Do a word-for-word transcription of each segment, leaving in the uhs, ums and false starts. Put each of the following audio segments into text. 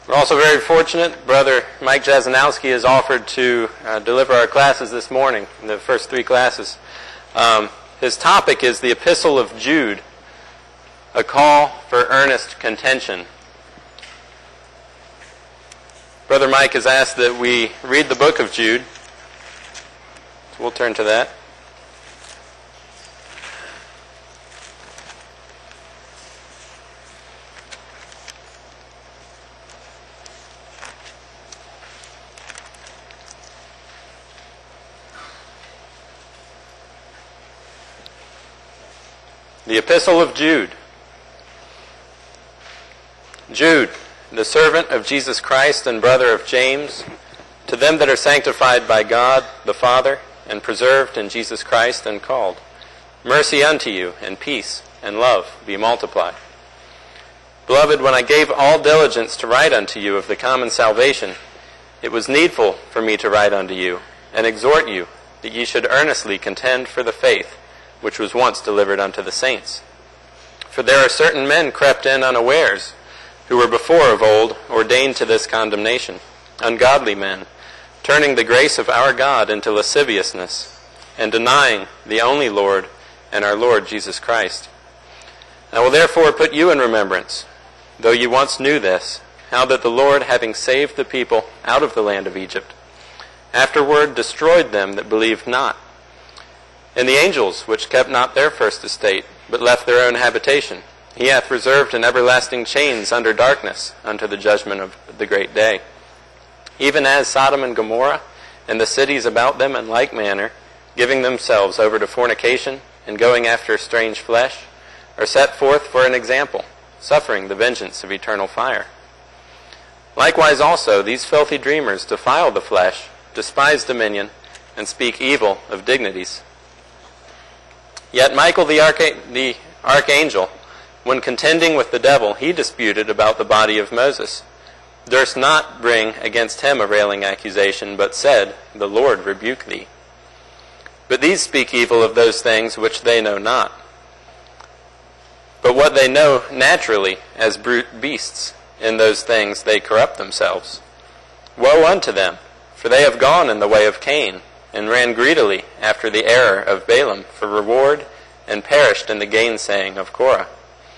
We're also very fortunate. Brother Mike Jazanowski has offered to uh, deliver our classes this morning, the first three classes. Um, his topic is the Epistle of Jude, a call for earnest contention. Brother Mike has asked that we read the book of Jude. So we'll turn to that. The Epistle of Jude. Jude, the servant of Jesus Christ and brother of James, to them that are sanctified by God the Father, and preserved in Jesus Christ and called, mercy unto you, and peace, and love be multiplied. Beloved, when I gave all diligence to write unto you of the common salvation, it was needful for me to write unto you, and exhort you, that ye should earnestly contend for the faith which was once delivered unto the saints. For there are certain men crept in unawares, who were before of old ordained to this condemnation, ungodly men, turning the grace of our God into lasciviousness, and denying the only Lord and our Lord Jesus Christ. I will therefore put you in remembrance, though you once knew this, how that the Lord, having saved the people out of the land of Egypt, afterward destroyed them that believed not, and the angels which kept not their first estate, but left their own habitation, he hath reserved in everlasting chains under darkness unto the judgment of the great day. Even as Sodom and Gomorrah, and the cities about them in like manner, giving themselves over to fornication, and going after strange flesh, are set forth for an example, suffering the vengeance of eternal fire. Likewise also these filthy dreamers defile the flesh, despise dominion, and speak evil of dignities. Yet Michael the, archa- the archangel, when contending with the devil, he disputed about the body of Moses, durst not bring against him a railing accusation, but said, the Lord rebuke thee. But these speak evil of those things which they know not, but what they know naturally as brute beasts, in those things they corrupt themselves. Woe unto them, for they have gone in the way of Cain, and ran greedily after the error of Balaam for reward, and perished in the gainsaying of Korah.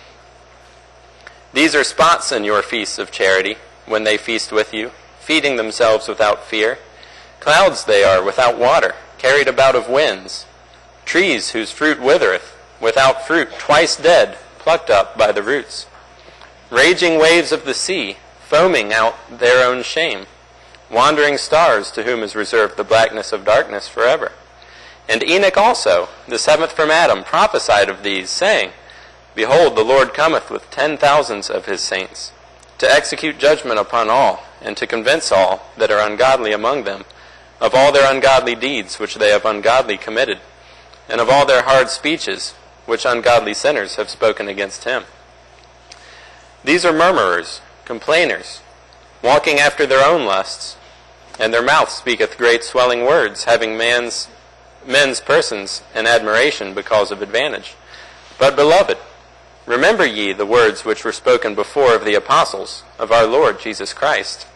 These are spots in your feasts of charity, when they feast with you, feeding themselves without fear. Clouds they are without water, carried about of winds. Trees whose fruit withereth, without fruit, twice dead, plucked up by the roots. Raging waves of the sea, foaming out their own shame. Wandering stars, to whom is reserved the blackness of darkness forever. And Enoch also, the seventh from Adam, prophesied of these, saying, behold, the Lord cometh with ten thousands of his saints, to execute judgment upon all, and to convince all that are ungodly among them, of all their ungodly deeds which they have ungodly committed, and of all their hard speeches which ungodly sinners have spoken against him. These are murmurers, complainers, walking after their own lusts, and their mouth speaketh great swelling words, having man's men's persons in admiration because of advantage. But, beloved, remember ye the words which were spoken before of the apostles of our Lord Jesus Christ,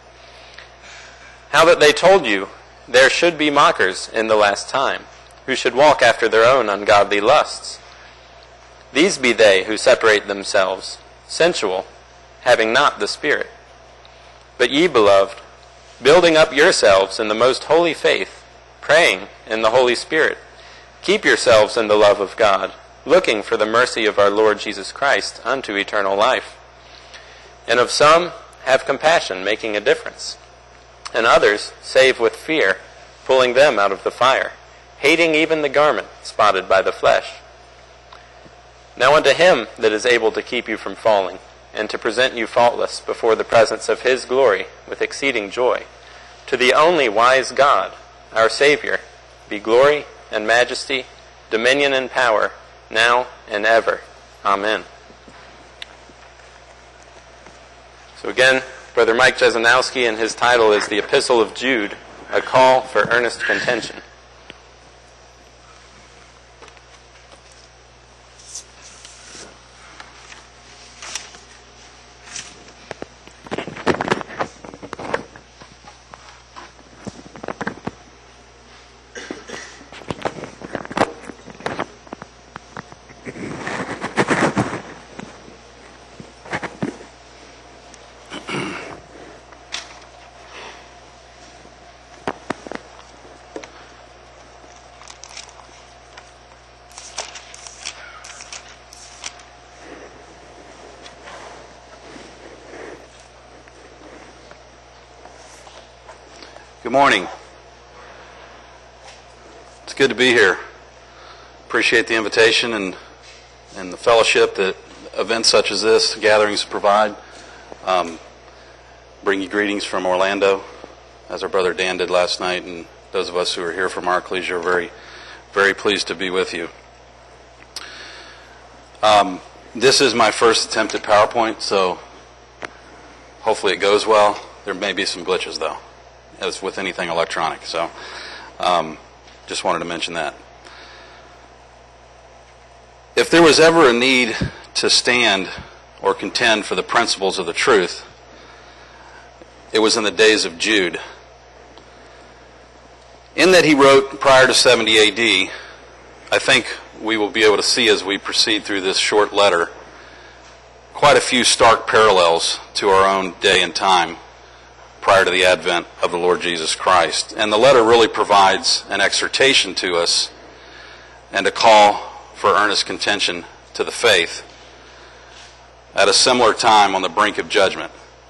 how that they told you there should be mockers in the last time, who should walk after their own ungodly lusts. These be they who separate themselves, sensual, having not the Spirit. But ye, beloved, building up yourselves in the most holy faith, praying in the Holy Spirit, keep yourselves in the love of God, looking for the mercy of our Lord Jesus Christ unto eternal life. And of some have compassion, making a difference, and others save with fear, pulling them out of the fire, hating even the garment spotted by the flesh. Now unto him that is able to keep you from falling, and to present you faultless before the presence of his glory with exceeding joy, to the only wise God, our Savior, be glory and majesty, dominion and power, now and ever. Amen. So again, Brother Mike Jazanowski, and his title is The Epistle of Jude, a call for earnest contention. Good morning. It's good to be here. Appreciate the invitation and and the fellowship that events such as this, gatherings provide. Um, bring you greetings from Orlando, as our brother Dan did last night, and those of us who are here from our ecclesia are very, very pleased to be with you. Um, this is my first attempt at PowerPoint, so hopefully it goes well. There may be some glitches, though, as with anything electronic. So um, just wanted to mention that. If there was ever a need to stand or contend for the principles of the truth, it was in the days of Jude. In that he wrote prior to seventy A D, I think we will be able to see as we proceed through this short letter quite a few stark parallels to our own day and time prior to the advent of the Lord Jesus Christ. And the letter really provides an exhortation to us and a call for earnest contention to the faith at a similar time on the brink of judgment.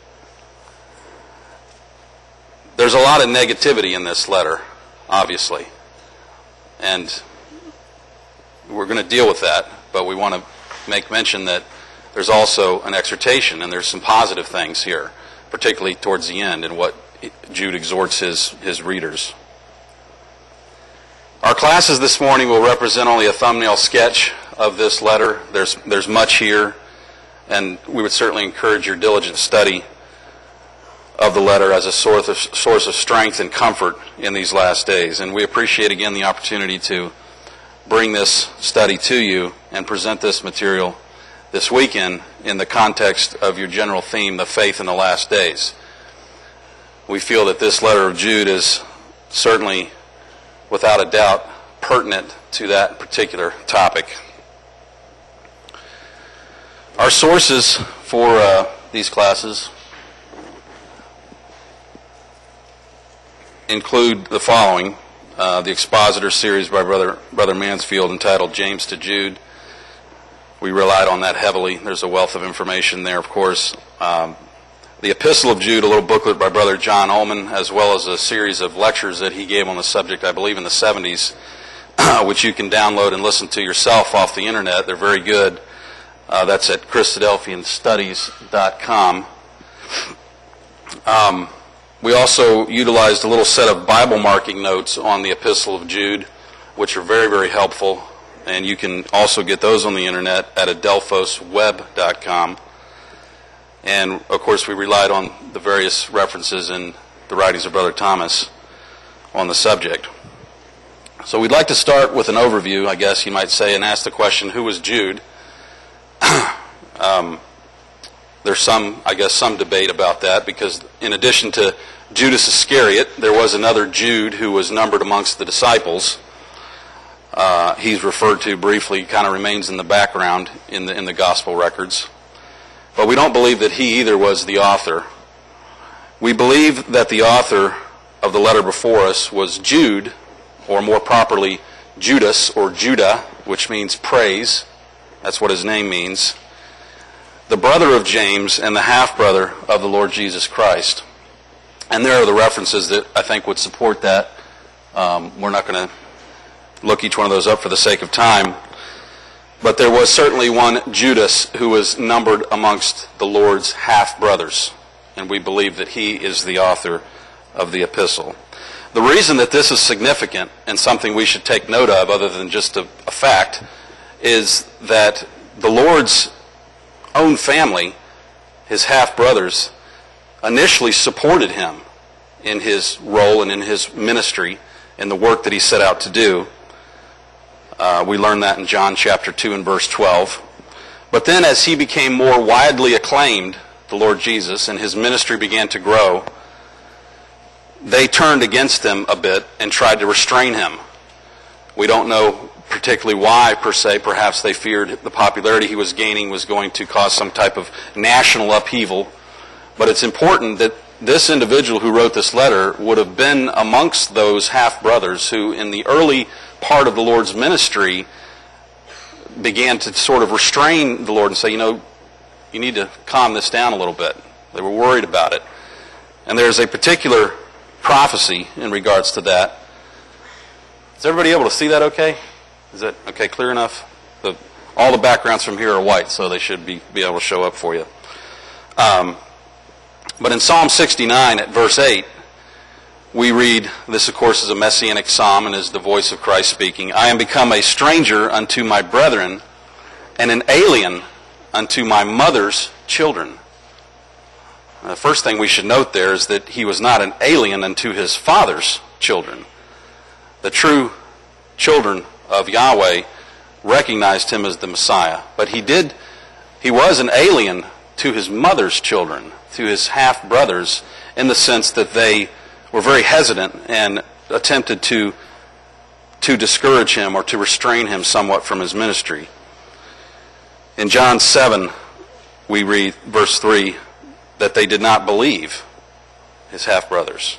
There's a lot of negativity in this letter, obviously, and we're going to deal with that, but we want to make mention that there's also an exhortation, and there's some positive things here, particularly towards the end in what Jude exhorts his, his readers. Our classes this morning will represent only a thumbnail sketch of this letter. There's, there's much here, and we would certainly encourage your diligent study of the letter as a source of, source of strength and comfort in these last days. And we appreciate again the opportunity to bring this study to you and present this material this weekend in the context of your general theme, the faith in the last days. We feel that this letter of Jude is certainly, without a doubt, pertinent to that particular topic. Our sources for uh, these classes include the following. Uh, the Expositor series by Brother, Brother Mansfield entitled James to Jude. We relied on that heavily. There's a wealth of information there, of course. Um, the Epistle of Jude, a little booklet by Brother John Ullman, as well as a series of lectures that he gave on the subject, I believe, in the seventies, which you can download and listen to yourself off the internet. They're very good. Uh, that's at Christadelphian Studies dot com. Um, we also utilized a little set of Bible marking notes on the Epistle of Jude, which are very, very helpful. And you can also get those on the internet at Adelphos Web dot com. And, of course, we relied on the various references in the writings of Brother Thomas on the subject. So we'd like to start with an overview, I guess you might say, and ask the question, who was Jude? um, there's some, I guess, some debate about that, because in addition to Judas Iscariot, there was another Jude who was numbered amongst the disciples. Uh, he's referred to briefly, kind of remains in the background in the in the gospel records. But we don't believe that he either was the author. We believe that the author of the letter before us was Jude, or more properly, Judas or Judah, which means praise. That's what his name means. The brother of James and the half-brother of the Lord Jesus Christ. And there are the references that I think would support that. Um, we're not going to look each one of those up for the sake of time. But there was certainly one Judas who was numbered amongst the Lord's half-brothers. And we believe that he is the author of the epistle. The reason that this is significant and something we should take note of, other than just a, a fact, is that the Lord's own family, his half-brothers, initially supported him in his role and in his ministry and the work that he set out to do. Uh, we learn that in John chapter two and verse twelve. But then as he became more widely acclaimed, the Lord Jesus, and his ministry began to grow, they turned against him a bit and tried to restrain him. We don't know particularly why, per se. Perhaps they feared the popularity he was gaining was going to cause some type of national upheaval. But it's important that this individual who wrote this letter would have been amongst those half-brothers who, in the early part of the Lord's ministry, began to sort of restrain the Lord and say, you know, you need to calm this down a little bit. They were worried about it. And there's a particular prophecy in regards to that. Is everybody able to see that okay? Is that okay, clear enough? The, all the backgrounds from here are white, so they should be, be able to show up for you. Um, but in Psalm sixty-nine at verse eight, we read, this of course is a messianic psalm and is the voice of Christ speaking, I am become a stranger unto my brethren and an alien unto my mother's children. The first thing we should note there is that he was not an alien unto his father's children. The true children of Yahweh recognized him as the Messiah. But he did, he was an alien to his mother's children, to his half-brothers, in the sense that they were very hesitant and attempted to, to discourage him or to restrain him somewhat from his ministry. In John seven, we read, verse three, that they did not believe, his half-brothers.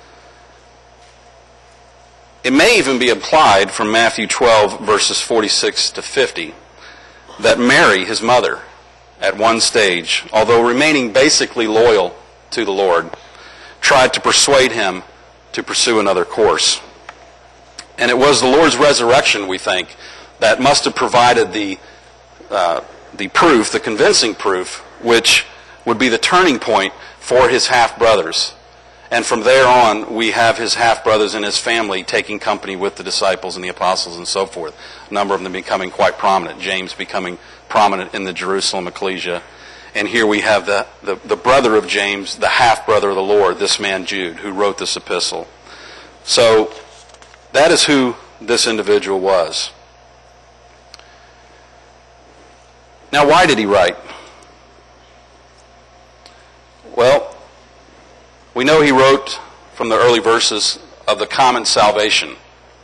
It may even be implied from Matthew twelve, verses forty-six to fifty, that Mary, his mother, at one stage, although remaining basically loyal to the Lord, tried to persuade him to pursue another course. And it was the Lord's resurrection, we think, that must have provided the, uh, the proof, the convincing proof, which would be the turning point for his half-brothers. And from there on, we have his half-brothers and his family taking company with the disciples and the apostles and so forth. A number of them becoming quite prominent. James becoming prominent in the Jerusalem ecclesia. And here we have the, the, the brother of James, the half-brother of the Lord, this man Jude, who wrote this epistle. So that is who this individual was. Now, why did he write? Well, we know he wrote from the early verses of the common salvation.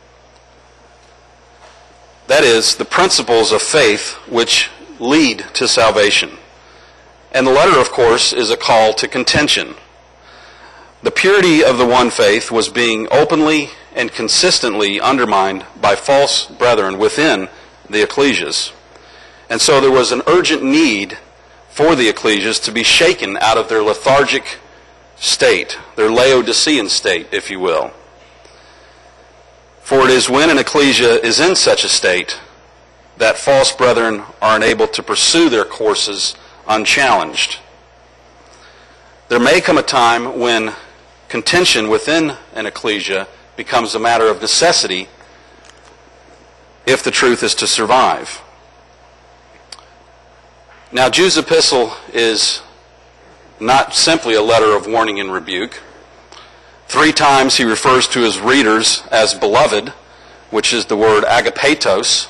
That is, the principles of faith which lead to salvation. And the letter, of course, is a call to contention. The purity of the one faith was being openly and consistently undermined by false brethren within the ecclesias. And so there was an urgent need for the ecclesias to be shaken out of their lethargic state, their Laodicean state, if you will. For it is when an ecclesia is in such a state that false brethren are unable to pursue their courses unchallenged. There may come a time when contention within an ecclesia becomes a matter of necessity if the truth is to survive. Now, Jude's epistle is not simply a letter of warning and rebuke. Three times he refers to his readers as beloved, which is the word agapetos.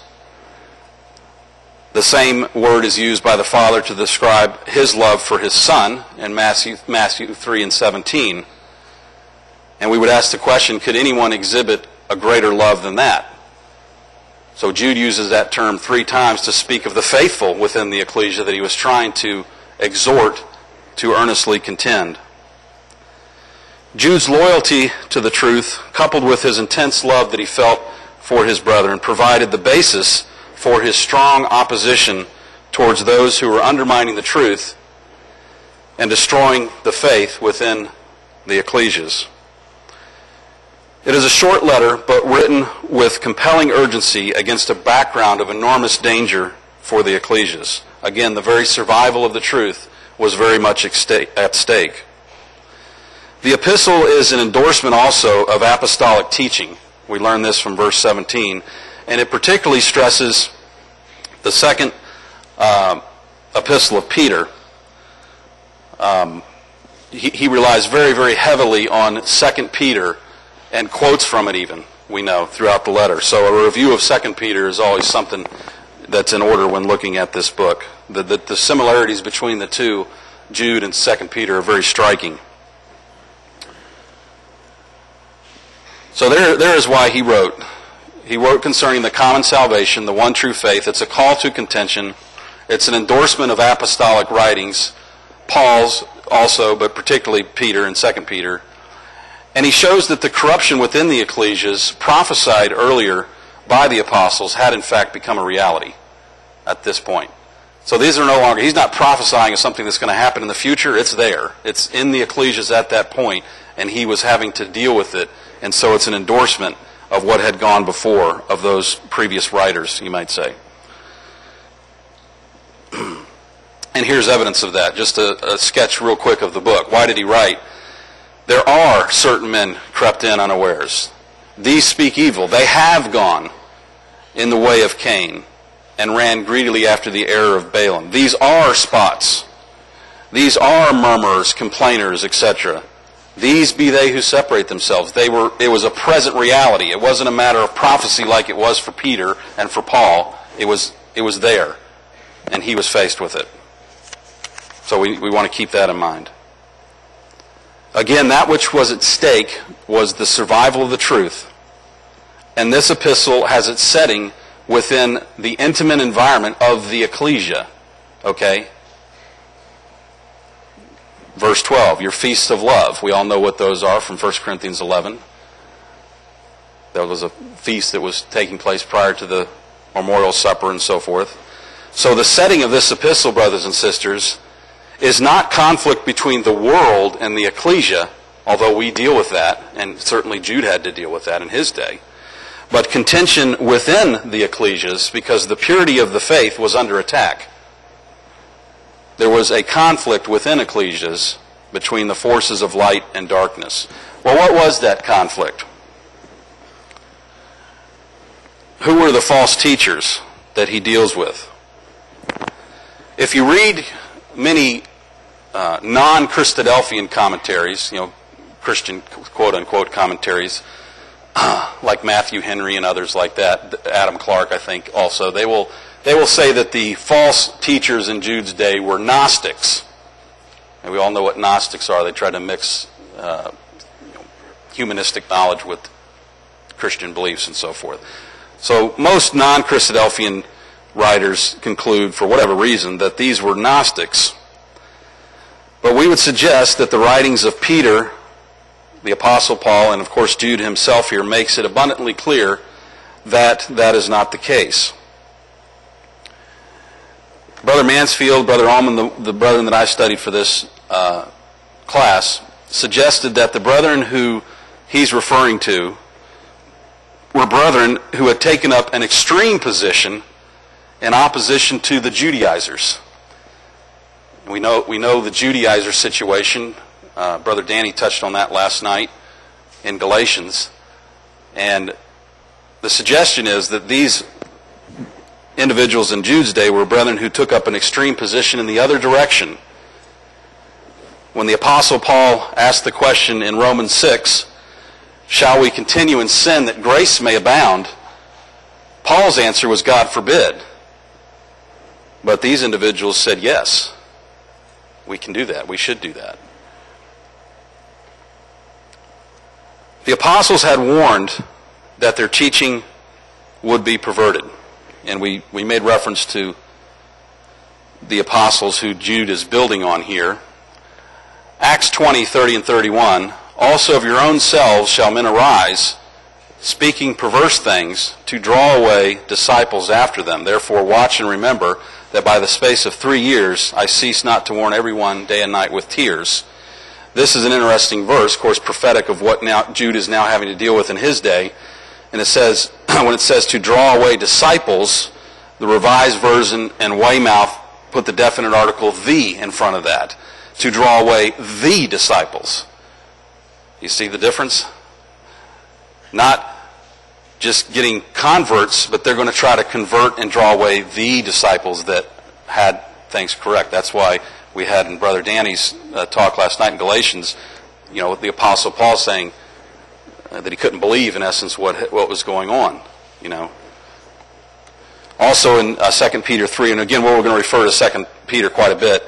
The same word is used by the Father to describe his love for his Son in Matthew, Matthew three and seventeen. And we would ask the question, could anyone exhibit a greater love than that? So Jude uses that term three times to speak of the faithful within the ecclesia that he was trying to exhort to earnestly contend. Jude's loyalty to the truth, coupled with his intense love that he felt for his brethren, provided the basis for his strong opposition towards those who were undermining the truth and destroying the faith within the ecclesias. It is a short letter, but written with compelling urgency against a background of enormous danger for the ecclesias. Again, the very survival of the truth was very much at stake. The epistle is an endorsement also of apostolic teaching. We learn this from verse seventeen. And it particularly stresses the second uh, epistle of Peter. Um, he, he relies very, very heavily on Second Peter and quotes from it even, we know, throughout the letter. So a review of Second Peter is always something that's in order when looking at this book. The, the, the similarities between the two, Jude and Second Peter, are very striking. So there, there is why he wrote. He wrote concerning the common salvation, the one true faith. It's a call to contention. It's an endorsement of apostolic writings, Paul's also, but particularly Peter and Second Peter. And he shows that the corruption within the ecclesias prophesied earlier by the apostles had in fact become a reality at this point. So these are no longer, he's not prophesying of something that's going to happen in the future. It's there. It's in the ecclesias at that point. and he was having to deal with it. And so it's an endorsement of what had gone before, of those previous writers, you might say. And here's evidence of that. Just a, a sketch real quick of the book. Why did he write? There are certain men crept in unawares. These speak evil. They have gone in the way of Cain and ran greedily after the error of Balaam. These are spots. These are murmurers, complainers, et cetera. These be they who separate themselves. They were. It was a present reality. It wasn't a matter of prophecy like it was for Peter and for Paul. It was, it was there, and he was faced with it. So we, we want to keep that in mind. Again, that which was at stake was the survival of the truth. And this epistle has its setting within the intimate environment of the ecclesia. Okay? Verse twelve, your feasts of love. We all know what those are from First Corinthians eleven. That was a feast that was taking place prior to the memorial supper and so forth. So the setting of this epistle, brothers and sisters, is not conflict between the world and the ecclesia, although we deal with that, and certainly Jude had to deal with that in his day, but contention within the ecclesias because the purity of the faith was under attack. There was a conflict within ecclesias between the forces of light and darkness. Well, what was that conflict? Who were the false teachers that he deals with? If you read many uh, non-Christadelphian commentaries, you know, Christian quote-unquote commentaries, uh, like Matthew Henry and others like that, Adam Clark, I think, also, they will they will say that the false teachers in Jude's day were Gnostics. And we all know what Gnostics are. They try to mix uh, you know, humanistic knowledge with Christian beliefs and so forth. So most non-Christadelphian writers conclude, for whatever reason, that these were Gnostics. But we would suggest that the writings of Peter, the Apostle Paul, and of course Jude himself here, makes it abundantly clear that that is not the case. Brother Mansfield, Brother Allman, the, the brethren that I studied for this uh, class, suggested that the brethren who he's referring to were brethren who had taken up an extreme position in opposition to the Judaizers. We know we know the Judaizer situation. Uh, Brother Danny touched on that last night in Galatians. And the suggestion is that these individuals in Jude's day were brethren who took up an extreme position in the other direction. When the Apostle Paul asked the question in Romans six, shall we continue in sin that grace may abound? Paul's answer was, God forbid. But these individuals said, yes, we can do that. We should do that. The apostles had warned that their teaching would be perverted. And we, we made reference to the apostles who Jude is building on here. Acts twenty, thirty and thirty-one, also of your own selves shall men arise, speaking perverse things, to draw away disciples after them. Therefore watch and remember that by the space of three years I cease not to warn everyone day and night with tears. This is an interesting verse, of course, prophetic of what now Jude is now having to deal with in his day. And it says, when it says to draw away disciples, the Revised Version and Weymouth put the definite article the in front of that. To draw away the disciples. You see the difference? Not just getting converts, but they're going to try to convert and draw away the disciples that had things correct. That's why we had in Brother Danny's uh, talk last night in Galatians, you know, the Apostle Paul saying uh, that he couldn't believe, in essence, what what was going on, you know. Also in uh, Second Peter three, and again, we're going to refer to Second Peter quite a bit.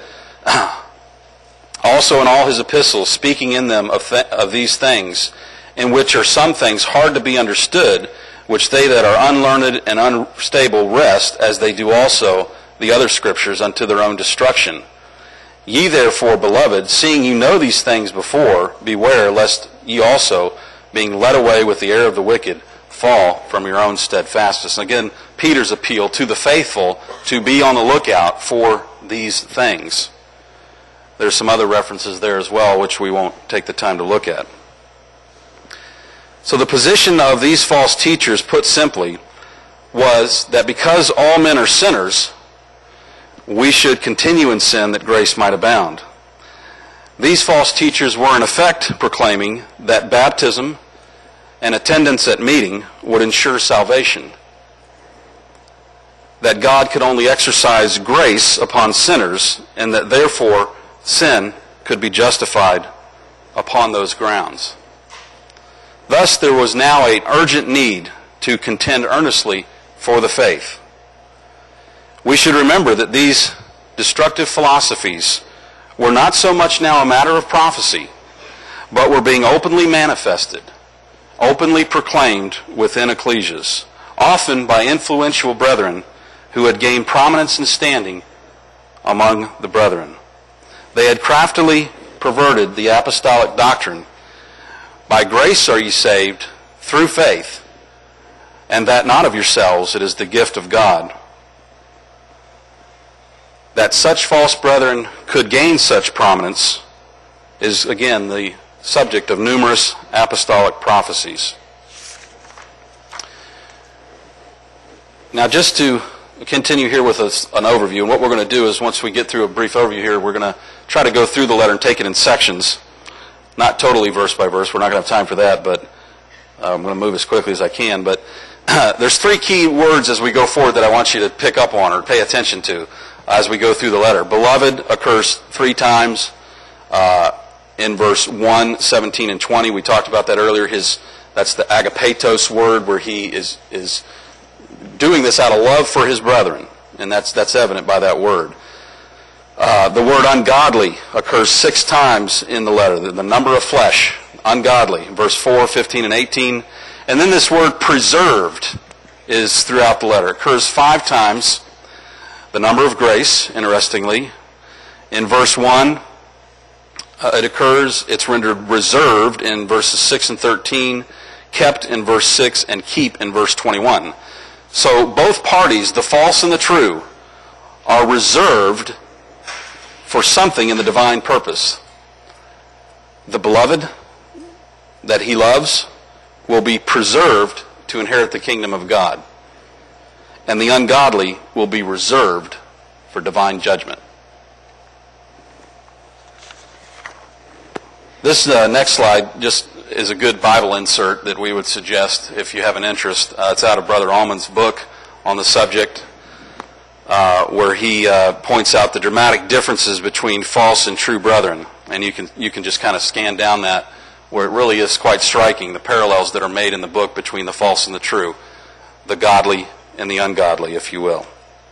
Also in all his epistles, speaking in them of, th- of these things, in which are some things hard to be understood, which they that are unlearned and unstable wrest, as they do also the other scriptures, unto their own destruction. Ye therefore, beloved, seeing you know these things before, beware lest ye also, being led away with the error of the wicked, fall from your own steadfastness. And again, Peter's appeal to the faithful to be on the lookout for these things. there's some other references there as well, which we won't take the time to look at. So the position of these false teachers, put simply, was that because all men are sinners, we should continue in sin that grace might abound. These false teachers were in effect proclaiming that baptism and attendance at meeting would ensure salvation, that God could only exercise grace upon sinners, and that therefore sin could be justified upon those grounds. Thus, there was now an urgent need to contend earnestly for the faith. We should remember that these destructive philosophies were not so much now a matter of prophecy, but were being openly manifested, openly proclaimed within ecclesias, often by influential brethren who had gained prominence and standing among the brethren. They had craftily perverted the apostolic doctrine. By grace are ye saved through faith, and that not of yourselves, it is the gift of God. That such false brethren could gain such prominence is, again, the subject of numerous apostolic prophecies. Now, just to continue here with us an overview, and what we're going to do is, once we get through a brief overview here, we're going to try to go through the letter and take it in sections. Not totally verse by verse. We're not going to have time for that, but uh, I'm going to move as quickly as I can. But uh, there's three key words as we go forward that I want you to pick up on or pay attention to as we go through the letter. Beloved occurs three times uh, in verse one, seventeen, and twenty. We talked about that earlier. His that's the agapetos word, where he is is doing this out of love for his brethren, and that's that's evident by that word. Uh, the word ungodly occurs six times in the letter. The, the number of flesh, ungodly, verse four, fifteen, and eighteen. And then this word preserved is throughout the letter. It occurs five times. The number of grace, interestingly. In verse one, uh, it occurs, it's rendered reserved in verses six and thirteen, kept in verse six, and keep in verse twenty-one. So both parties, the false and the true, are reserved for something in the divine purpose. The beloved that he loves will be preserved to inherit the kingdom of God. And the ungodly will be reserved for divine judgment. This uh, next slide just is a good Bible insert that we would suggest if you have an interest. Uh, it's out of Brother Allman's book on the subject, uh, where he uh, points out the dramatic differences between false and true brethren. And you can you can just kind of scan down that, where it really is quite striking, the parallels that are made in the book between the false and the true, the godly and the ungodly, if you will.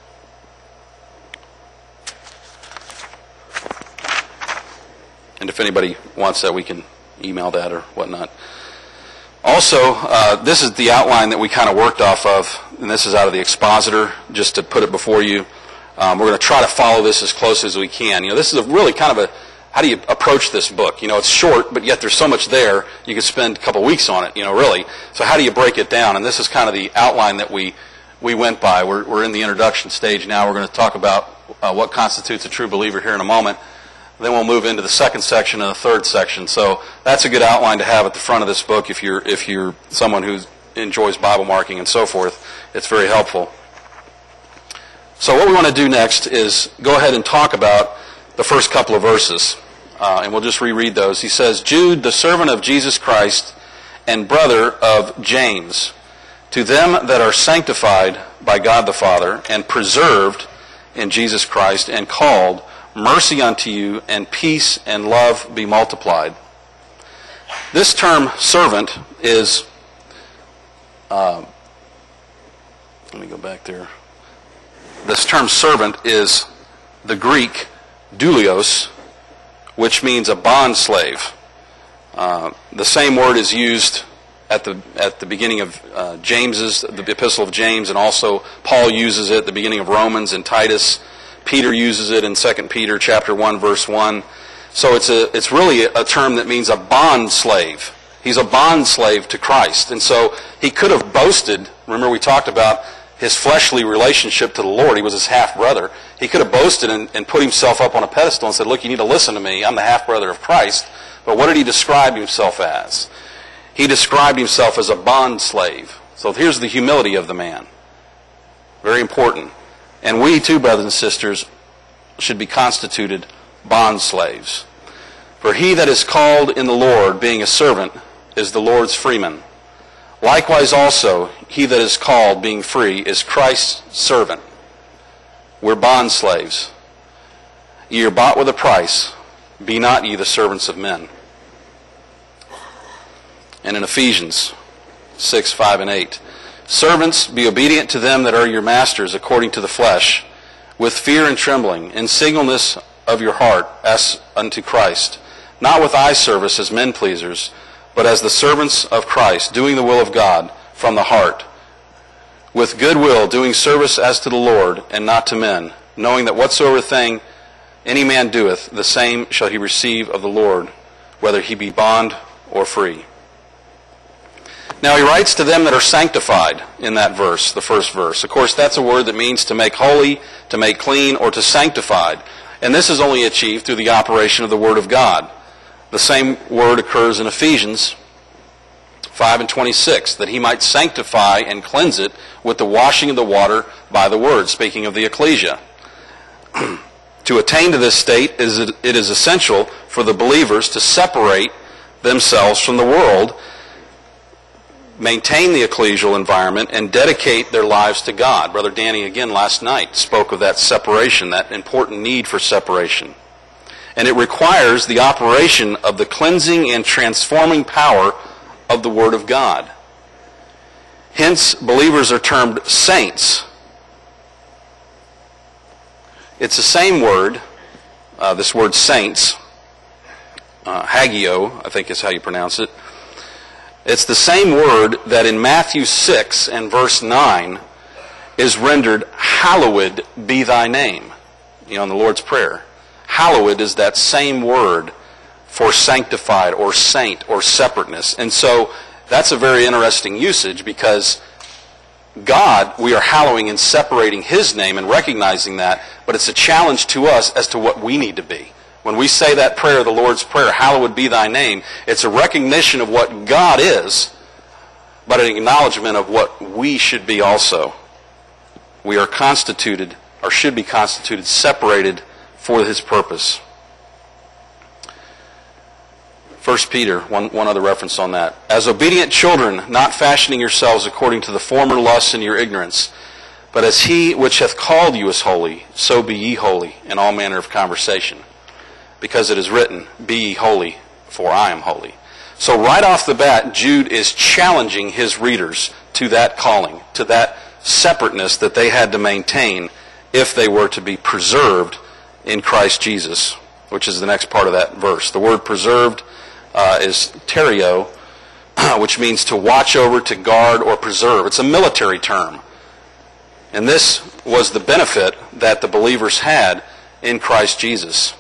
And if anybody wants that, we can email that or whatnot. Also, uh, this is the outline that we kind of worked off of, and this is out of the Expositor, just to put it before you. Um, we're going to try to follow this as close as we can. You know, this is a really kind of a, how do you approach this book? You know, it's short, but yet there's so much there, you could spend a couple weeks on it, you know, really. So how do you break it down? And this is kind of the outline that we we went by. We're, we're in the introduction stage now. We're going to talk about uh, what constitutes a true believer here in a moment. Then we'll move into the second section and the third section. So that's a good outline to have at the front of this book if you're if you're someone who enjoys Bible marking and so forth. It's very helpful. So what we want to do next is go ahead and talk about the first couple of verses. Uh, and we'll just reread those. He says, Jude, the servant of Jesus Christ and brother of James, to them that are sanctified by God the Father and preserved in Jesus Christ and called, mercy unto you, and peace and love be multiplied. This term servant is, uh, let me go back there. This term servant is the Greek doulios, which means a bond slave. Uh, the same word is used at the at the beginning of uh, James's, the Epistle of James, and also Paul uses it at the beginning of Romans and Titus. Peter uses it in Second Peter chapter one, verse one. So it's a it's really a term that means a bond slave. He's a bond slave to Christ. And so he could have boasted, remember we talked about his fleshly relationship to the Lord. He was his half-brother. He could have boasted and, and put himself up on a pedestal and said, look, you need to listen to me. I'm the half-brother of Christ. But what did he describe himself as? He described himself as a bond slave. So here's the humility of the man. Very important. And we too, brothers and sisters, should be constituted bond slaves. For he that is called in the Lord, being a servant, is the Lord's freeman. Likewise also, he that is called, being free, is Christ's servant. We're bond slaves. Ye are bought with a price. Be not ye the servants of men. And in Ephesians six, five, and eight, servants, be obedient to them that are your masters according to the flesh, with fear and trembling, in singleness of your heart, as unto Christ, not with eye service as men pleasers, but as the servants of Christ, doing the will of God from the heart, with good will, doing service as to the Lord, and not to men, knowing that whatsoever thing any man doeth, the same shall he receive of the Lord, whether he be bond or free. Now he writes to them that are sanctified in that verse, the first verse. Of course, that's a word that means to make holy, to make clean, or to sanctified. And this is only achieved through the operation of the Word of God. The same word occurs in Ephesians five and twenty-six, that he might sanctify and cleanse it with the washing of the water by the word, speaking of the ecclesia. To attain to this state, is it is essential for the believers to separate themselves from the world, maintain the ecclesial environment, and dedicate their lives to God. Brother Danny, again, last night spoke of that separation, that important need for separation. And it requires the operation of the cleansing and transforming power of the Word of God. Hence, believers are termed saints. It's the same word, uh, this word saints, uh, hagio, I think is how you pronounce it. It's the same word that in Matthew six and verse nine is rendered, hallowed be thy name, you know, in the Lord's Prayer. Hallowed is that same word for sanctified or saint or separateness. And so that's a very interesting usage, because God, we are hallowing and separating His name and recognizing that, but it's a challenge to us as to what we need to be. When we say that prayer, the Lord's Prayer, hallowed be thy name, it's a recognition of what God is, but an acknowledgement of what we should be also. We are constituted, or should be constituted, separated for His purpose. First Peter, one, one other reference on that. As obedient children, not fashioning yourselves according to the former lusts in your ignorance, but as He which hath called you is holy, so be ye holy in all manner of conversation. Because it is written, be ye holy, for I am holy. So right off the bat, Jude is challenging his readers to that calling, to that separateness that they had to maintain if they were to be preserved in Christ Jesus, which is the next part of that verse. The word preserved uh, is terio, which means to watch over, to guard, or preserve. It's a military term. And this was the benefit that the believers had in Christ Jesus.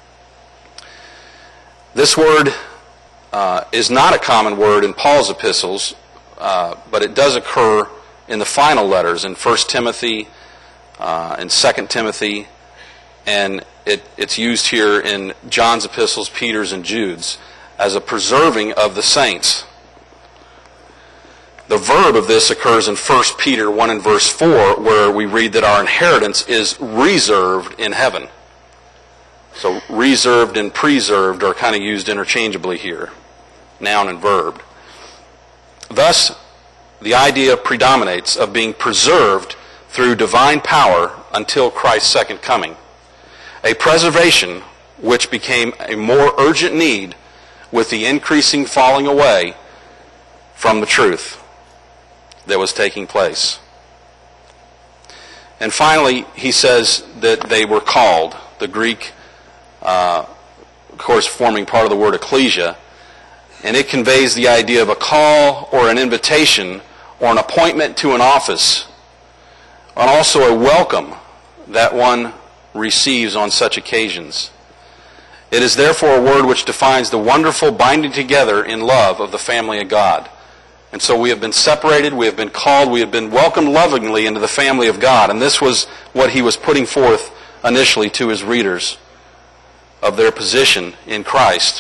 This word uh, is not a common word in Paul's epistles, uh, but it does occur in the final letters, in First Timothy, uh, in Second Timothy, and it, it's used here in John's epistles, Peter's, and Jude's, as a preserving of the saints. The verb of this occurs in First Peter one and verse four, where we read that our inheritance is reserved in heaven. So reserved and preserved are kind of used interchangeably here, noun and verb. Thus, the idea predominates of being preserved through divine power until Christ's second coming. A preservation which became a more urgent need with the increasing falling away from the truth that was taking place. And finally, he says that they were called. The Greek, uh, of course, forming part of the word ecclesia, and it conveys the idea of a call or an invitation or an appointment to an office, and also a welcome that one receives on such occasions. It is therefore a word which defines the wonderful binding together in love of the family of God. And so we have been separated, we have been called, we have been welcomed lovingly into the family of God. And this was what he was putting forth initially to his readers of their position in Christ.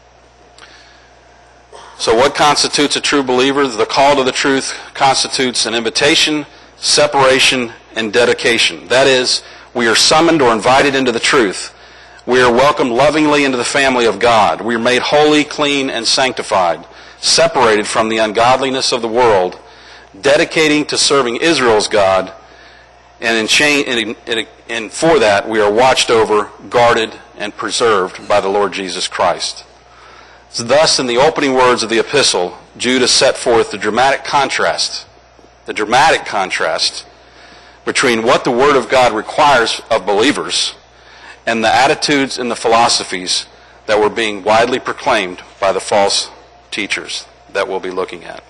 So what constitutes a true believer? The call to the truth constitutes an invitation, separation, and dedication. That is, we are summoned or invited into the truth. We are welcomed lovingly into the family of God. We are made holy, clean, and sanctified, separated from the ungodliness of the world, dedicating to serving Israel's God, and, in chain, and, and, and for that we are watched over, guarded, and preserved by the Lord Jesus Christ. So thus, in the opening words of the epistle, Jude has set forth the dramatic contrast, the dramatic contrast between what the Word of God requires of believers and the attitudes and the philosophies that were being widely proclaimed by the false teachers that we'll be looking at.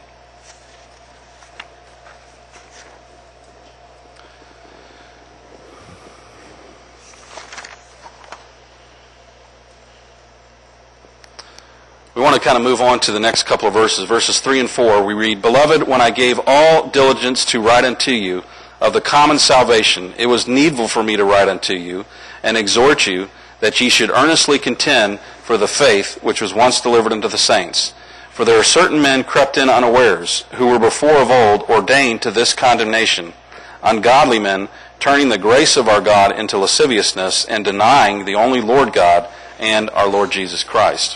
We want to kind of move on to the next couple of verses. Verses three and four, we read, "Beloved, when I gave all diligence to write unto you of the common salvation, it was needful for me to write unto you, and exhort you, that ye should earnestly contend for the faith which was once delivered unto the saints. For there are certain men crept in unawares, who were before of old ordained to this condemnation, ungodly men, turning the grace of our God into lasciviousness, and denying the only Lord God and our Lord Jesus Christ."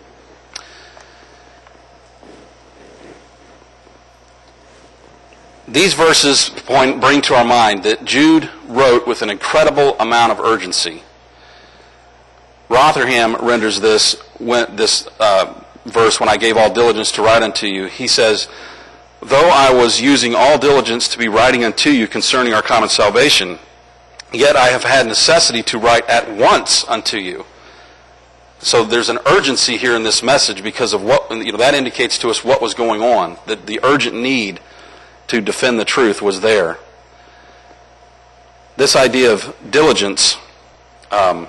These verses point, bring to our mind that Jude wrote with an incredible amount of urgency. Rotherham renders this, when, this uh, verse, "When I gave all diligence to write unto you," he says, "Though I was using all diligence to be writing unto you concerning our common salvation, yet I have had necessity to write at once unto you." So there's an urgency here in this message because of what, you know, that indicates to us what was going on, that the urgent need to defend the truth was there. This idea of diligence um,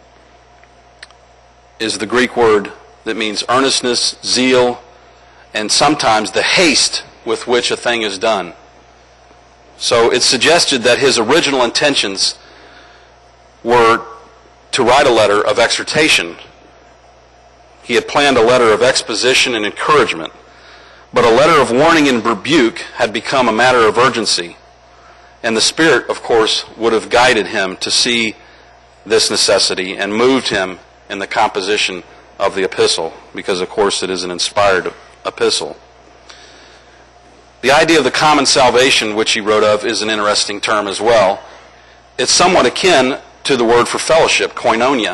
is the Greek word that means earnestness, zeal, and sometimes the haste with which a thing is done. So it's suggested that his original intentions were to write a letter of exhortation. He had planned a letter of exposition and encouragement. But a letter of warning and rebuke had become a matter of urgency. And the Spirit, of course, would have guided him to see this necessity and moved him in the composition of the epistle, because, of course, it is an inspired epistle. The idea of the common salvation, which he wrote of, is an interesting term as well. It's somewhat akin to the word for fellowship, koinonia.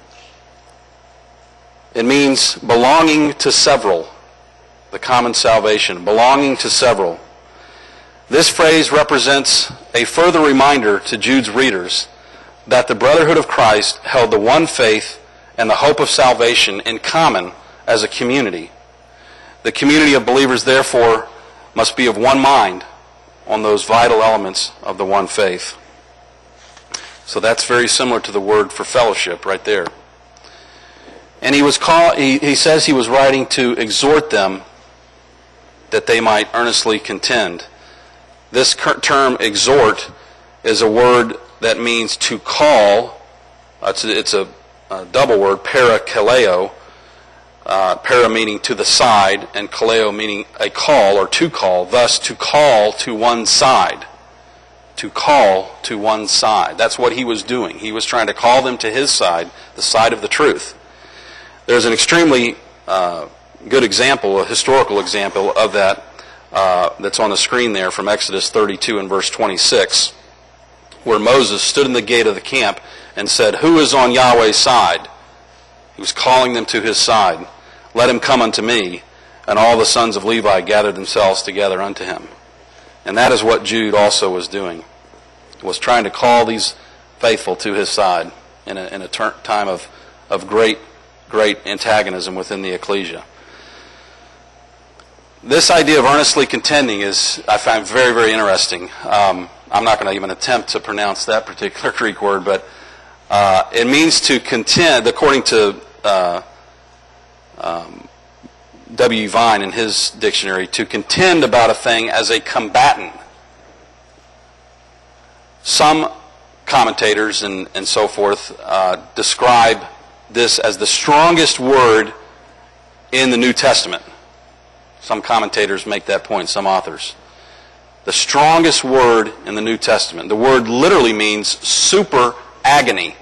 It means belonging to several. The common salvation, belonging to several. This phrase represents a further reminder to Jude's readers that the brotherhood of Christ held the one faith and the hope of salvation in common as a community. The community of believers, therefore, must be of one mind on those vital elements of the one faith. So that's very similar to the word for fellowship right there. And he was call, he, he says he was writing to exhort them that they might earnestly contend. This term, exhort, is a word that means to call. It's a, it's a, a double word, parakaleo. Uh, para meaning to the side, and kaleo meaning a call or to call. Thus, to call to one side. To call to one side. That's what he was doing. He was trying to call them to his side, the side of the truth. There's an extremely uh, good example, a historical example of that uh, that's on the screen there from Exodus thirty-two and verse twenty-six, where Moses stood in the gate of the camp and said, "Who is on Yahweh's side?" He was calling them to his side. "Let him come unto me." And all the sons of Levi gathered themselves together unto him. And that is what Jude also was doing. He was trying to call these faithful to his side in a, in a ter- time of, of great, great antagonism within the ecclesia. This idea of earnestly contending is, I find, very, very interesting. Um, I'm not going to even attempt to pronounce that particular Greek word, but uh, it means to contend, according to uh, um, W. Vine in his dictionary, to contend about a thing as a combatant. Some commentators and, and so forth uh, describe this as the strongest word in the New Testament. Some commentators make that point, some authors. The strongest word in the New Testament. The word literally means super agony.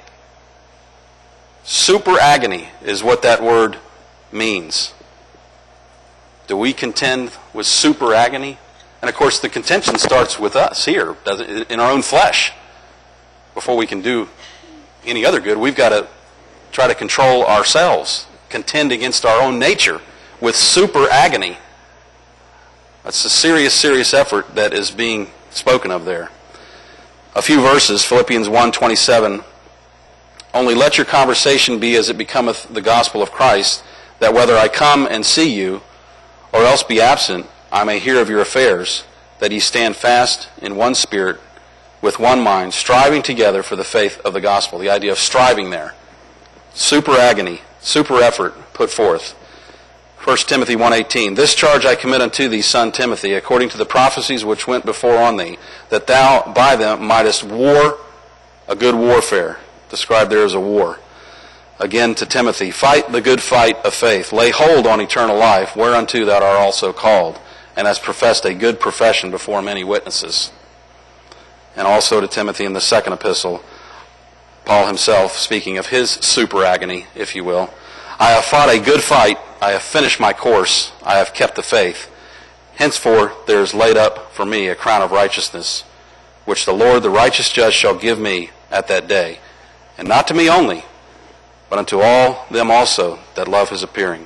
Super agony is what that word means. Do we contend with super agony? And of course the contention starts with us here, doesn't it? In our own flesh. Before we can do any other good, we've got to try to control ourselves, contend against our own nature with super agony. That's a serious, serious effort that is being spoken of there. A few verses, Philippians one twenty-seven. Only let your conversation be as it becometh the gospel of Christ, that whether I come and see you, or else be absent, I may hear of your affairs, that ye stand fast in one spirit, with one mind, striving together for the faith of the gospel. The idea of striving there. Super agony, super effort put forth. First Timothy one eighteen. This charge I commit unto thee, son Timothy, according to the prophecies which went before on thee, that thou by them mightest war a good warfare. Described there as a war. Again to Timothy, fight the good fight of faith. Lay hold on eternal life, whereunto thou art also called, and hast professed a good profession before many witnesses. And also to Timothy in the second epistle, Paul himself speaking of his super agony, if you will. I have fought a good fight, I have finished my course, I have kept the faith. Henceforth there is laid up for me a crown of righteousness, which the Lord the righteous judge shall give me at that day. And not to me only, but unto all them also that love his appearing.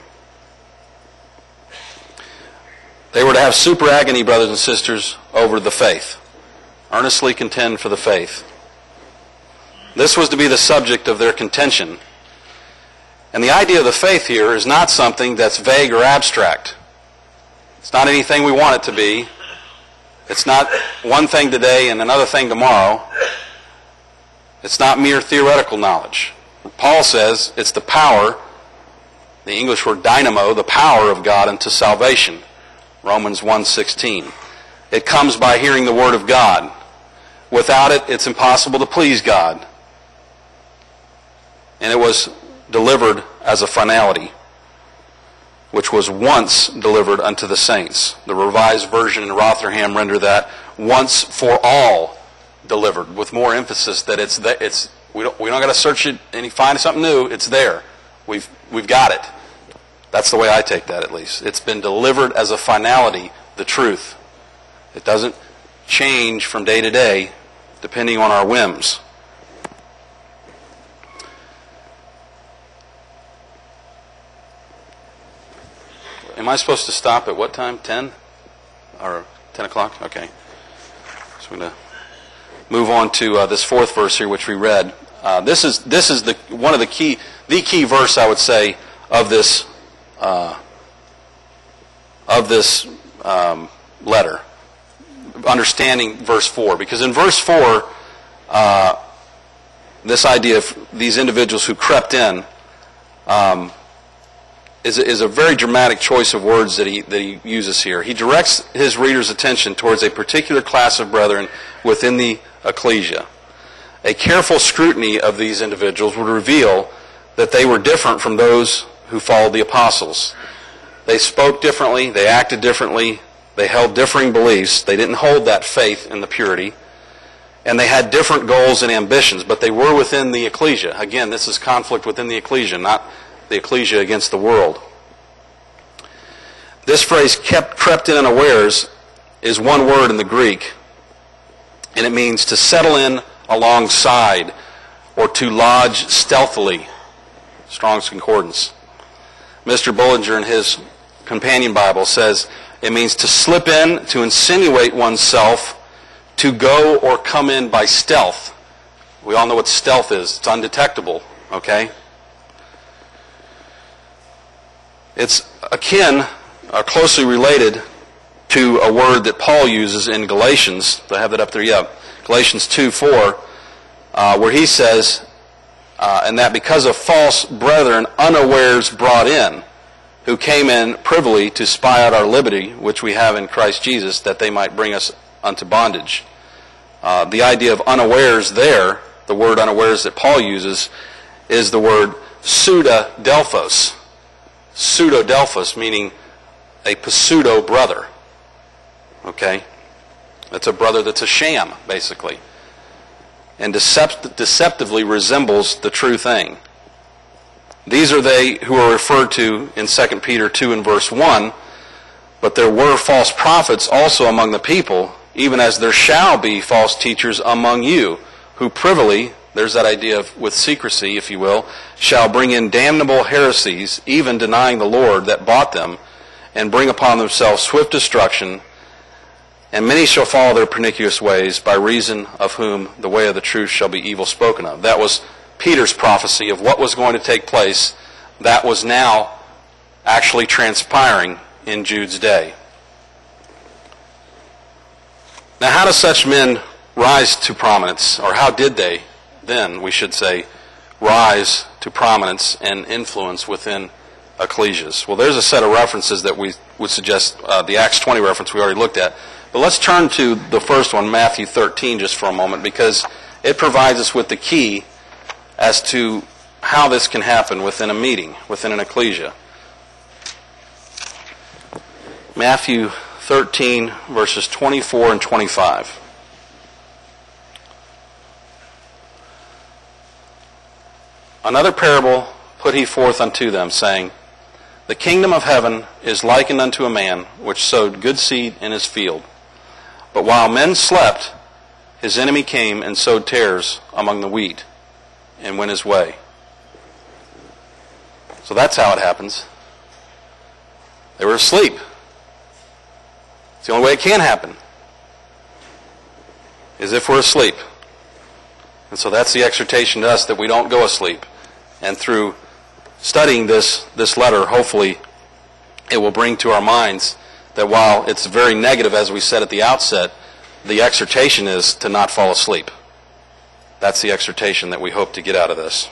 They were to have super agony, brothers and sisters, over the faith. Earnestly contend for the faith. This was to be the subject of their contention. And the idea of the faith here is not something that's vague or abstract. It's not anything we want it to be. It's not one thing today and another thing tomorrow. It's not mere theoretical knowledge. Paul says it's the power, the English word dynamo, the power of God unto salvation. Romans one sixteen. It comes by hearing the Word of God. Without it, it's impossible to please God. And it was delivered as a finality, which was once delivered unto the saints. The Revised Version in Rotherham render that once for all delivered, with more emphasis that it's that it's we don't we don't got to search it and find something new. It's there. We've we've got it. That's the way I take that, at least. It's been delivered as a finality, the truth. It doesn't change from day to day, depending on our whims. Am I supposed to stop at what time? ten? Or ten o'clock? Okay. So we're going to move on to uh, this fourth verse here, which we read. Uh, this is this is the one of the key, the key verse, I would say, of this uh, of this um, letter. Understanding verse four, because in verse four, uh, this idea of these individuals who crept in um, is a, is a very dramatic choice of words that he that he uses here. He directs his reader's attention towards a particular class of brethren within the ecclesia. A careful scrutiny of these individuals would reveal that they were different from those who followed the apostles. They spoke differently, they acted differently, they held differing beliefs, they didn't hold that faith in the purity, and they had different goals and ambitions, but they were within the ecclesia. Again, this is conflict within the ecclesia, not the ecclesia against the world. This phrase, kept, crept in unawares, is one word in the Greek, and it means to settle in alongside or to lodge stealthily. Strong's Concordance. Mister Bullinger in his companion Bible says it means to slip in, to insinuate oneself, to go or come in by stealth. We all know what stealth is. It's undetectable, okay? It's akin, or closely related, to a word that Paul uses in Galatians. Do I have that up there? Yeah. Galatians two four, uh, where he says, uh, and that because of false brethren unawares brought in, who came in privily to spy out our liberty, which we have in Christ Jesus, that they might bring us unto bondage. Uh, the idea of unawares there, the word unawares that Paul uses, is the word pseudo-delphos. Pseudo-delphos, meaning a pseudo-brother. Okay? That's a brother that's a sham, basically. And decept- deceptively resembles the true thing. These are they who are referred to in Second Peter two and verse one. But there were false prophets also among the people, even as there shall be false teachers among you, who privily, there's that idea of with secrecy, if you will, shall bring in damnable heresies, even denying the Lord that bought them, and bring upon themselves swift destruction. And many shall follow their pernicious ways, by reason of whom the way of the truth shall be evil spoken of. That was Peter's prophecy of what was going to take place. That was now actually transpiring in Jude's day. Now, how do such men rise to prominence, or how did they then, we should say, rise to prominence and influence within ecclesias? Well, there's a set of references that we would suggest, uh, the Acts twenty reference we already looked at. But let's turn to the first one, Matthew thirteen, just for a moment, because it provides us with the key as to how this can happen within a meeting, within an ecclesia. Matthew thirteen, verses twenty-four and twenty-five. Another parable put he forth unto them, saying, The kingdom of heaven is likened unto a man which sowed good seed in his field. But while men slept, his enemy came and sowed tares among the wheat, and went his way. So that's how it happens. They were asleep. It's the only way it can happen, is if we're asleep. And so that's the exhortation to us, that we don't go asleep. And through studying this, this letter, hopefully it will bring to our minds that while it's very negative, as we said at the outset, the exhortation is to not fall asleep. That's the exhortation that we hope to get out of this.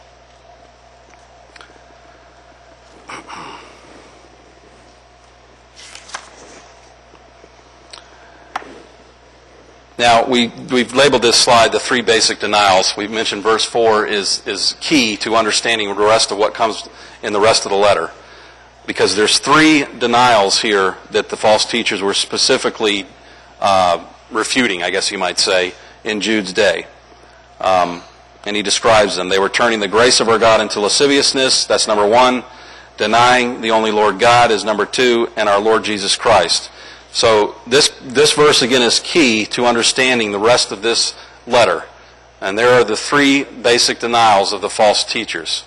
Now, we, we've labeled this slide the three basic denials. We've mentioned verse four is, is key to understanding the rest of what comes in the rest of the letter. Because there's three denials here that the false teachers were specifically uh, refuting, I guess you might say, in Jude's day. Um, and he describes them. They were turning the grace of our God into lasciviousness. That's number one. Denying the only Lord God is number two. And our Lord Jesus Christ. So this this verse again is key to understanding the rest of this letter. And there are the three basic denials of the false teachers.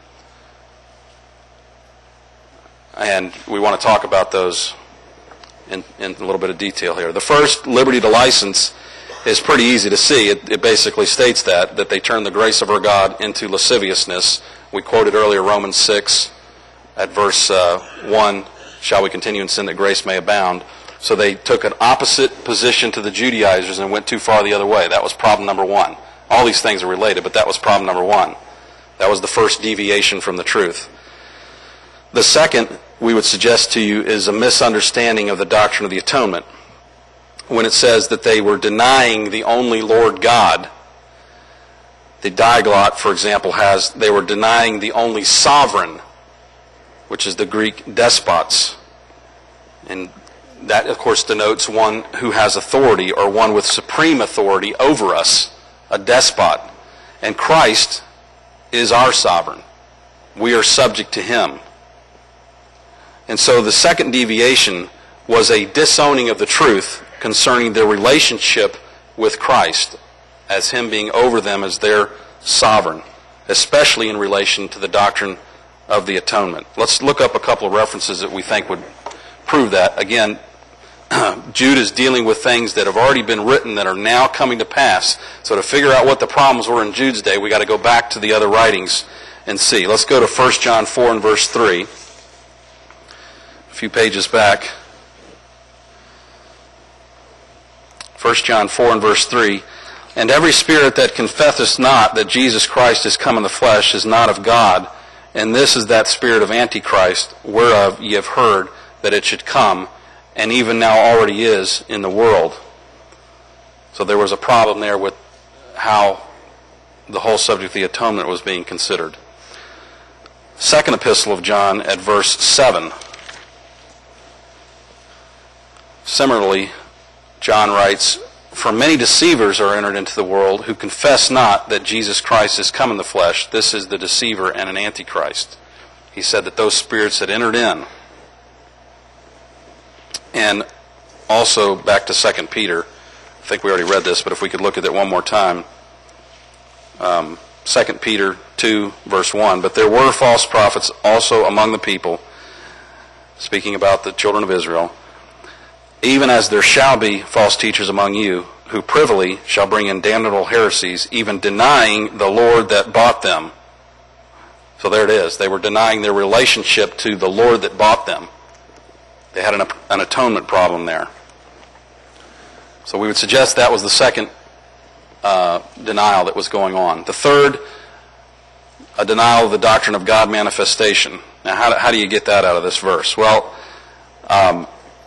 And we want to talk about those in, in a little bit of detail here. The first, liberty to license, is pretty easy to see. It, it basically states that, that they turn the grace of our God into lasciviousness. We quoted earlier Romans six at verse uh, one, shall we continue in sin that grace may abound? So they took an opposite position to the Judaizers and went too far the other way. That was problem number one. All these things are related, but that was problem number one. That was the first deviation from the truth. The second, we would suggest to you, is a misunderstanding of the doctrine of the atonement. When it says that they were denying the only Lord God, the Diaglott, for example, has, they were denying the only sovereign, which is the Greek despots. And that, of course, denotes one who has authority, or one with supreme authority over us, a despot. And Christ is our sovereign. We are subject to him. And so the second deviation was a disowning of the truth concerning their relationship with Christ, as him being over them as their sovereign, especially in relation to the doctrine of the atonement. Let's look up a couple of references that we think would prove that. Again, Jude is dealing with things that have already been written that are now coming to pass. So to figure out what the problems were in Jude's day, we got to go back to the other writings and see. Let's go to First John four and verse three. A few pages back. First John four and verse three. And every spirit that confesseth not that Jesus Christ is come in the flesh is not of God, And this is that spirit of Antichrist, whereof ye have heard that it should come, and even now already is in the world. So there was a problem there with how the whole subject of the atonement was being considered. Second epistle of John at verse seven. Similarly, John writes, "For many deceivers are entered into the world, who confess not that Jesus Christ is come in the flesh. This is the deceiver and an antichrist." He said that those spirits had entered in. And also, back to Second Peter, I think we already read this, but if we could look at it one more time. Um, Second Peter two, verse one, "But there were false prophets also among the people," speaking about the children of Israel, "even as there shall be false teachers among you, who privily shall bring in damnable heresies, even denying the Lord that bought them." So there it is. They were denying their relationship to the Lord that bought them. They had an, an atonement problem there. So we would suggest that was the second uh, denial that was going on. The third, a denial of the doctrine of God manifestation. Now, how do, how do you get that out of this verse? Well, um,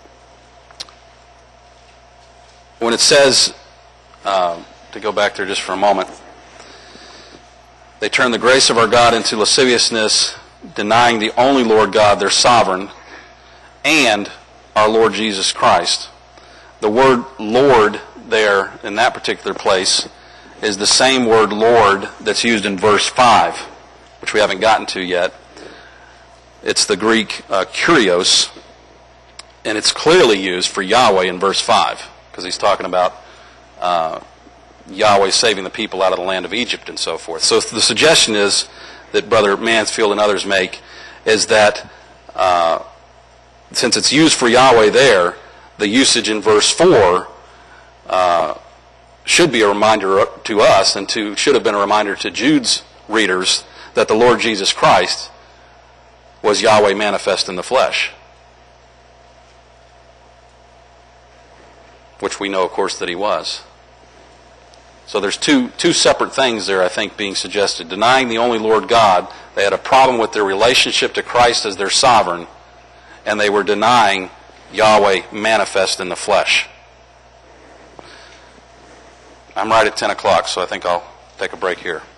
when it says, uh, to go back there just for a moment, they turn the grace of our God into lasciviousness, denying the only Lord God, their sovereign, and our Lord Jesus Christ. The word Lord there in that particular place is the same word Lord that's used in verse five, which we haven't gotten to yet. It's the Greek uh, kurios, and it's clearly used for Yahweh in verse five, because he's talking about uh, Yahweh saving the people out of the land of Egypt and so forth. So the suggestion is, that Brother Mansfield and others make, is that uh, since it's used for Yahweh there, the usage in verse four uh, should be a reminder to us, and to should have been a reminder to Jude's readers, that the Lord Jesus Christ was Yahweh manifest in the flesh. Which we know, of course, that he was. So there's two two separate things there, I think, being suggested. Denying the only Lord God, they had a problem with their relationship to Christ as their sovereign, and they were denying Yahweh manifest in the flesh. I'm right at ten o'clock, so I think I'll take a break here.